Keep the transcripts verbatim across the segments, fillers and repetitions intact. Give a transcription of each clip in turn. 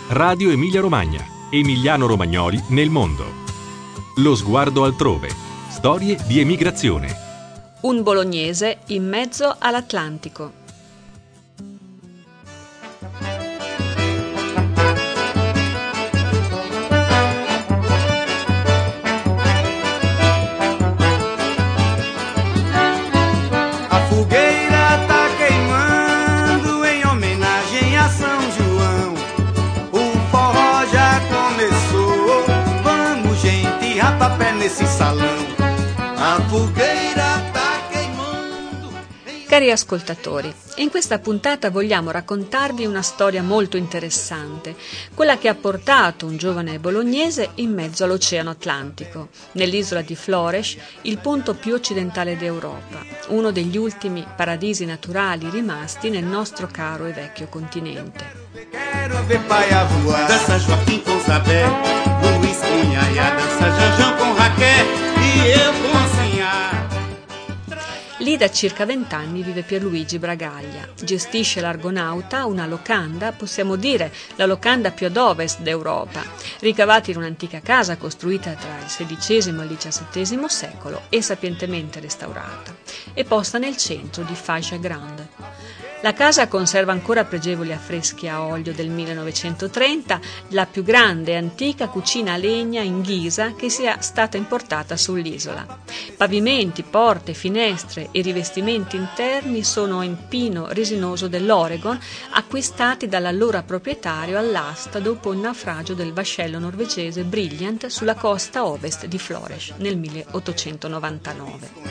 Radio Emilia Romagna, Emiliano Romagnoli nel mondo. Lo sguardo altrove, storie di emigrazione. Un bolognese in mezzo all'Atlantico. Cari ascoltatori, in questa puntata vogliamo raccontarvi una storia molto interessante, quella che ha portato un giovane bolognese in mezzo all'Oceano Atlantico, nell'isola di Flores, il punto più occidentale d'Europa, uno degli ultimi paradisi naturali rimasti nel nostro caro e vecchio continente. Quero ver paia voar, dança Joaquim com Zabé, Luiz Cunha, dança Janjão com Raquel e eu com Sinhá. Lì da circa vent'anni vive Pierluigi Bragaglia. Gestisce l'Argonauta, una locanda, possiamo dire la locanda più ad ovest d'Europa, ricavata in un'antica casa costruita tra il sedicesimo e il diciassettesimo secolo e sapientemente restaurata, e posta nel centro di Faixa Grande. La casa conserva ancora pregevoli affreschi a olio del millenovecentotrenta, la più grande e antica cucina a legna in ghisa che sia stata importata sull'isola. Pavimenti, porte, finestre e rivestimenti interni sono in pino resinoso dell'Oregon, acquistati dall'allora proprietario all'asta dopo il naufragio del vascello norvegese Brilliant sulla costa ovest di Flores nel milleottocentonovantanove.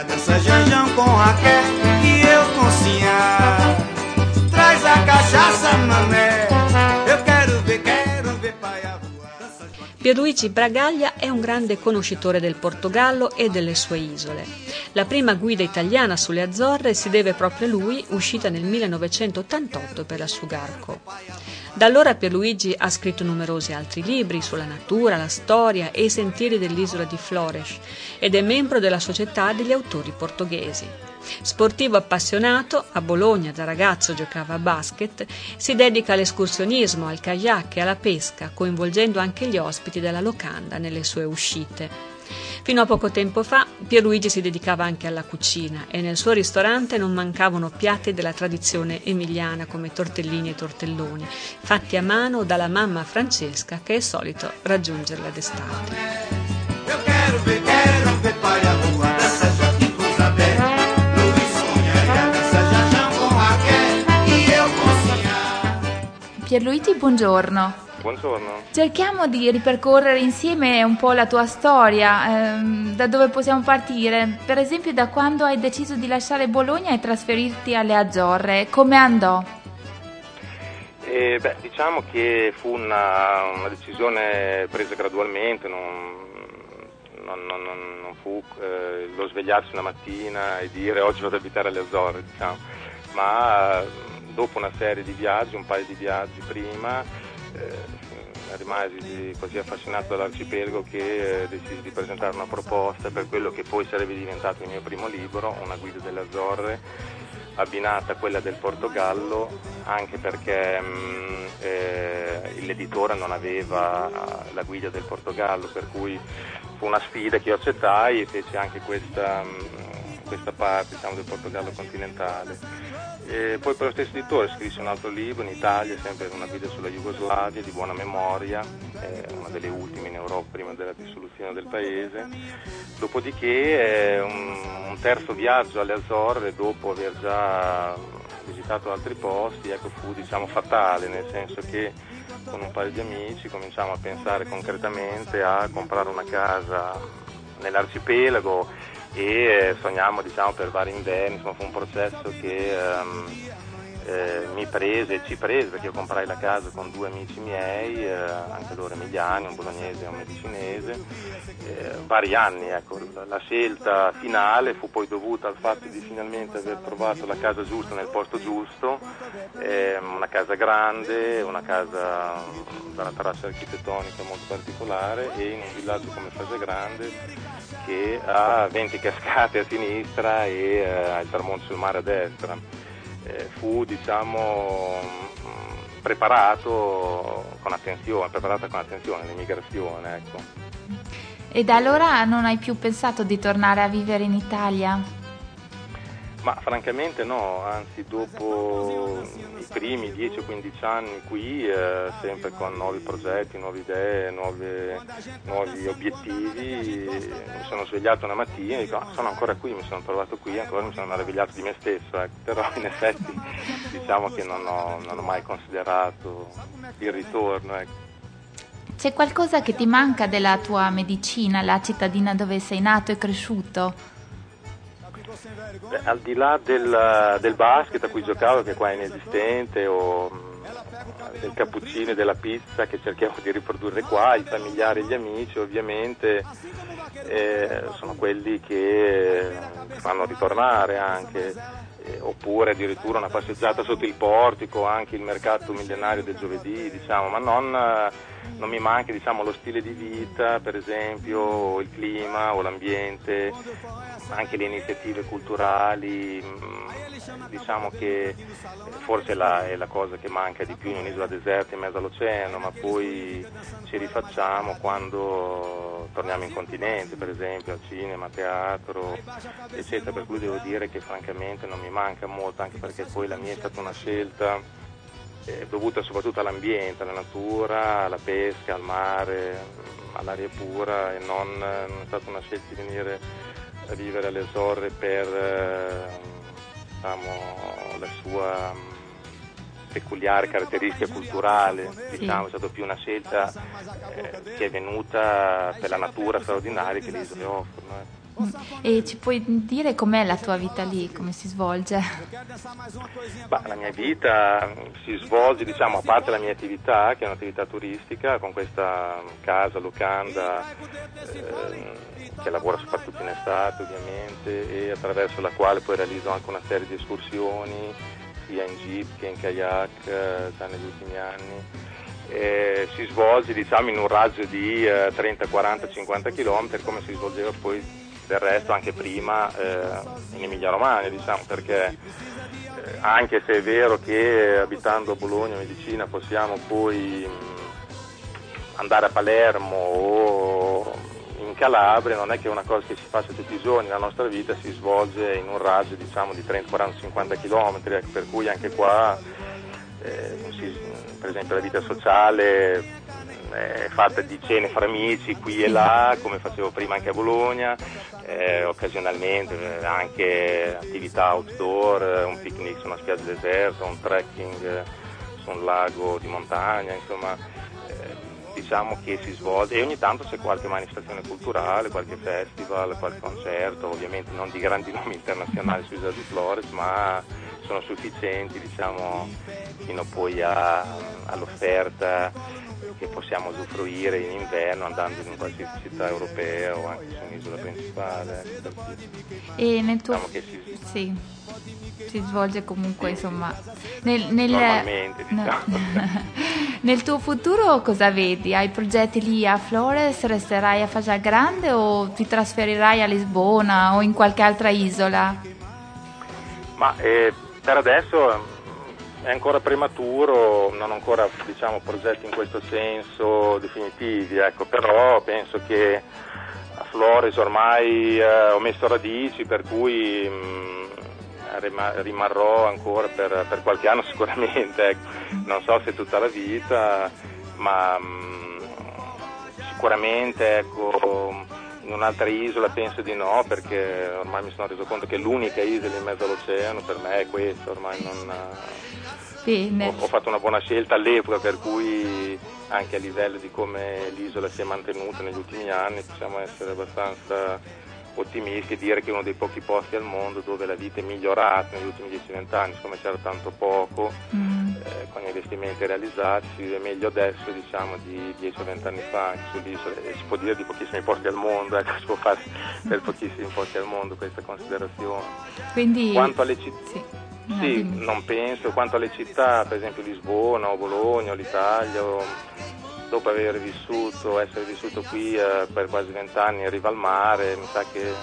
Traz a cachaça, mané. Eu quero ver, quero ver paia voar. Pierluigi Bragaglia è un grande conoscitore del Portogallo e delle sue isole. La prima guida italiana sulle Azzorre si deve proprio a lui, uscita nel millenovecentottantotto per la Sugarco. Da allora Pierluigi ha scritto numerosi altri libri sulla natura, la storia e i sentieri dell'isola di Flores ed è membro della Società degli Autori Portoghesi. Sportivo appassionato, a Bologna da ragazzo giocava a basket, si dedica all'escursionismo, al kayak e alla pesca, coinvolgendo anche gli ospiti della locanda nelle sue uscite. Fino a poco tempo fa Pierluigi si dedicava anche alla cucina e nel suo ristorante non mancavano piatti della tradizione emiliana come tortellini e tortelloni, fatti a mano dalla mamma Francesca che è solito raggiungerla d'estate. Eu quero ver, quero ver paia voar, dança Joaquim com Zabé, Luiz Cunha, dança Janjão com Raquel e eu com Sinhá. Pierluigi, buongiorno. Buongiorno. Cerchiamo di ripercorrere insieme un po' la tua storia, ehm, da dove possiamo partire, per esempio da quando hai deciso di lasciare Bologna e trasferirti alle Azzorre, come andò? Eh, beh, diciamo che fu una, una decisione presa gradualmente, non, non, non, non fu eh, lo svegliarsi una mattina e dire oggi vado ad abitare alle Azzorre, diciamo, ma dopo una serie di viaggi, un paio di viaggi prima, Eh, rimasi così affascinato dall'arcipelago che eh, decisi di presentare una proposta per quello che poi sarebbe diventato il mio primo libro, una guida delle Azzorre abbinata a quella del Portogallo, anche perché mh, eh, l'editore non aveva la guida del Portogallo, per cui fu una sfida che io accettai e feci anche questa, mh, questa parte, diciamo, del Portogallo continentale. E poi per lo stesso editore scrisse un altro libro in Italia, sempre una guida sulla Jugoslavia, di buona memoria, eh, una delle ultime in Europa prima della dissoluzione del paese. Dopodiché eh, un, un terzo viaggio alle Azzorre, dopo aver già visitato altri posti, ecco, fu diciamo fatale, nel senso che con un paio di amici cominciamo a pensare concretamente a comprare una casa nell'arcipelago e eh, sogniamo diciamo per vari inverni, insomma fu un processo che ehm, eh, mi prese e ci prese, perché io comprai la casa con due amici miei, eh, anche loro emiliani, un bolognese e un medicinese, eh, vari anni, ecco. La scelta finale fu poi dovuta al fatto di finalmente aver trovato la casa giusta nel posto giusto, eh, una casa grande, una casa dalla terrazza architettonica molto particolare e in un villaggio come Faixa Grande che ha venti cascate a sinistra e eh, il tramonto sul mare a destra. Eh, fu diciamo preparato con attenzione, preparata con attenzione l'immigrazione, ecco. E da allora non hai più pensato di tornare a vivere in Italia? Ma francamente no, anzi dopo i primi dieci o quindici anni qui, eh, sempre con nuovi progetti, nuove idee, nuove, nuovi obiettivi, mi sono svegliato una mattina e dico ah, sono ancora qui, mi sono trovato qui, ancora mi sono meravigliato di me stesso, ecco. Però in effetti diciamo che non ho, non ho mai considerato il ritorno. Ecco. C'è qualcosa che ti manca della tua Medicina, la cittadina dove sei nato e cresciuto? Beh, al di là del, del basket a cui giocavo, che qua è inesistente, o mh, del cappuccino e della pizza che cerchiamo di riprodurre qua, i familiari e gli amici ovviamente eh, sono quelli che fanno ritornare anche, eh, oppure addirittura una passeggiata sotto il portico, anche il mercato millenario del giovedì, diciamo, ma non, non mi manca diciamo, lo stile di vita, per esempio, o il clima o l'ambiente, anche le iniziative culturali, diciamo che forse la, è la cosa che manca di più in un'isola deserta in mezzo all'oceano, ma poi ci rifacciamo quando torniamo in continente, per esempio al cinema, a teatro, eccetera, per cui devo dire che francamente non mi manca molto, anche perché poi la mia è stata una scelta eh, dovuta soprattutto all'ambiente, alla natura, alla pesca, al mare, all'aria pura, e non, non è stata una scelta di venire a vivere alle Azzorre per eh, diciamo, la sua mh, peculiare caratteristica culturale, diciamo, sì. È stata più una scelta eh, che è venuta per la natura straordinaria che le isole offrono. Eh. E ci puoi dire com'è la tua vita lì, come si svolge? Bah, la mia vita si svolge, diciamo, a parte la mia attività, che è un'attività turistica, con questa casa, locanda, eh, che lavora soprattutto in estate ovviamente, e attraverso la quale poi realizzo anche una serie di escursioni, sia in jeep che in kayak, eh, già negli ultimi anni. Eh, si svolge diciamo in un raggio di eh, trenta, quaranta, cinquanta chilometri, come si svolgeva poi del resto anche prima eh, in Emilia Romagna, diciamo, perché eh, anche se è vero che abitando a Bologna, Medicina, possiamo poi mh, andare a Palermo o in Calabria, non è che è una cosa che si faccia tutti i giorni, la nostra vita si svolge in un raggio diciamo di trenta, quaranta, cinquanta chilometri, ecco, per cui anche qua eh, si, per esempio la vita sociale è fatta di cene fra amici qui e là, come facevo prima anche a Bologna, eh, occasionalmente anche attività outdoor, un picnic su una spiaggia deserta, un trekking su un lago di montagna, insomma eh, diciamo che si svolge, e ogni tanto c'è qualche manifestazione culturale, qualche festival, qualche concerto, ovviamente non di grandi nomi internazionali su Isola di Flores, ma sono sufficienti diciamo fino poi a, all'offerta che possiamo usufruire in inverno andando in qualsiasi città europea o anche su un'isola principale. E nel tuo... Diciamo che si... Sì, si svolge comunque insomma nel, nel... normalmente diciamo. No. Nel tuo futuro cosa vedi? Hai progetti lì a Flores? Resterai a Faggia Grande o ti trasferirai a Lisbona o in qualche altra isola? Ma eh, per adesso è ancora prematuro, non ho ancora diciamo, progetti in questo senso definitivi, ecco, però penso che a Flores ormai eh, ho messo radici, per cui mh, rimarrò ancora per, per qualche anno sicuramente, ecco. Non so se tutta la vita, ma mh, sicuramente ecco, in un'altra isola penso di no, perché ormai mi sono reso conto che l'unica isola in mezzo all'oceano per me è questa, ormai non... Sì, ho, ho fatto una buona scelta all'epoca, per cui anche a livello di come l'isola si è mantenuta negli ultimi anni possiamo essere abbastanza ottimisti e dire che è uno dei pochi posti al mondo dove la vita è migliorata negli ultimi dieci venti anni, siccome c'era tanto poco, mm. eh, con gli investimenti realizzati si vive meglio adesso diciamo di dieci o venti anni fa anche sull'isola, e si può dire di pochissimi posti al mondo, ecco, si può fare per pochissimi posti al mondo questa considerazione. Quindi... Quanto alle città... Sì. Sì, non penso, quanto alle città, per esempio Lisbona o Bologna o l'Italia, o, dopo aver vissuto, essere vissuto qui eh, per quasi vent'anni in riva al mare, mi sa che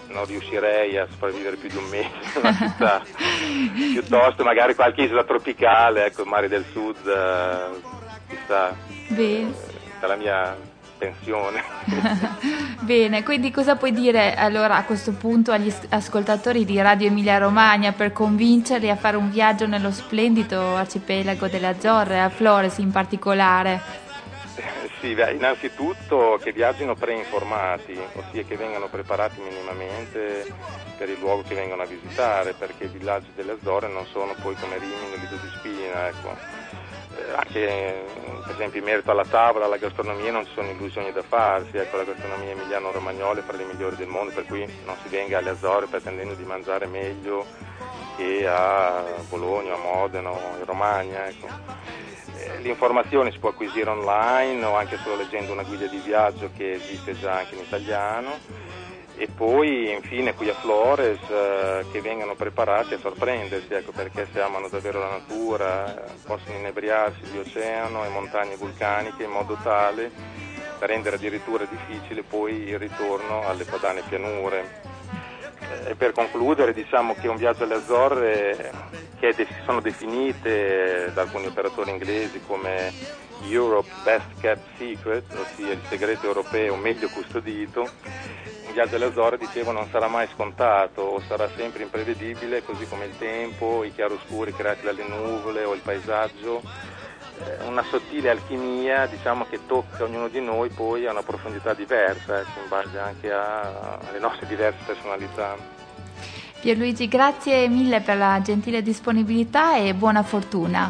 non riuscirei a sopravvivere più di un mese in una città, piuttosto magari qualche isola tropicale, ecco, il mare del sud, eh, chissà, Bene. eh, dalla mia pensione. Bene, quindi cosa puoi dire allora a questo punto agli as- ascoltatori di Radio Emilia Romagna per convincerli a fare un viaggio nello splendido arcipelago delle Azzorre, a Flores in particolare? Sì, beh, innanzitutto che viaggino preinformati, ossia che vengano preparati minimamente per il luogo che vengono a visitare, perché i villaggi delle Azzorre non sono poi come Rimini o Lido di Spina, ecco. Eh, anche per esempio in merito alla tavola, alla gastronomia non ci sono illusioni da farsi, ecco, la gastronomia emiliano-romagnola è fra le migliori del mondo, per cui non si venga alle Azzorre pretendendo di mangiare meglio che a Bologna, a Modena o in Romagna, ecco. L'informazione si può acquisire online o anche solo leggendo una guida di viaggio che esiste già anche in italiano, e poi infine qui a Flores eh, che vengano preparati a sorprendersi, ecco, perché se amano davvero la natura eh, possono inebriarsi di oceano e montagne vulcaniche in modo tale da rendere addirittura difficile poi il ritorno alle padane pianure. E per concludere diciamo che un viaggio alle Azzorre, che de- sono definite da alcuni operatori inglesi come Europe Best Kept Secret, ossia il segreto europeo meglio custodito, un viaggio alle Azzorre, dicevo, non sarà mai scontato o sarà sempre imprevedibile, così come il tempo, i chiaroscuri creati dalle nuvole o il paesaggio. Una sottile alchimia, diciamo, che tocca ognuno di noi poi a una profondità diversa, ecco, in base anche a, alle nostre diverse personalità. Pierluigi, grazie mille per la gentile disponibilità e buona fortuna.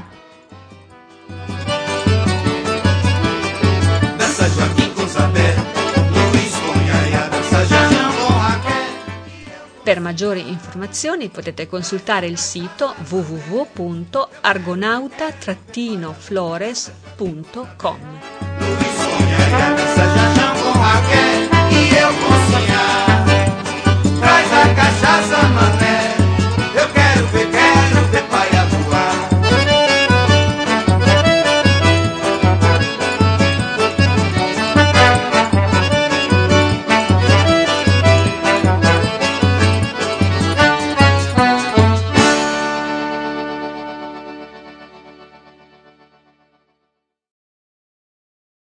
Dança Joaquim com Zabé, Luiz com Yaya, dança Jajão com Raquel. Per maggiori informazioni potete consultare il sito w w w punto argonauta trattino flores punto com. Luiz com Yaya, dança Jajão com Raquel.